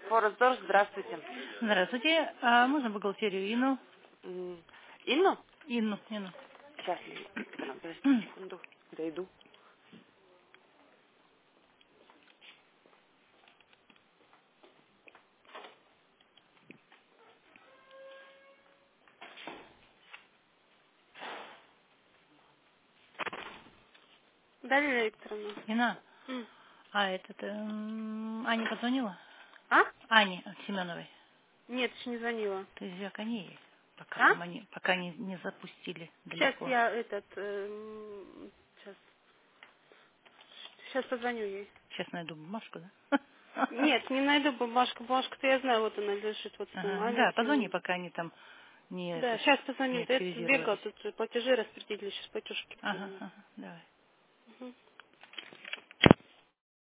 Форестдор, здравствуйте. Здравствуйте. А можно бухгалтерию Инну? Инну? Инну. Сейчас, Викторовна, подождите секунду. Дойду. Дарья Викторовна. Инна, М. Аня позвонила? А? Ане Семеновой. Нет, еще не звонила. Ты звякни ей, пока А? там они пока не запустили Сейчас далеко. я сейчас позвоню ей. Сейчас найду бумажку, да? Нет, не найду бумажку. Бумажку-то я знаю, вот она лежит, вот Ага. Аня Да, позвони, Семеновна. пока они там не Да, сейчас не позвоню. Да, это бегал, активизировались. тут платежи распределили, сейчас платежки Ага, позвоню. давай.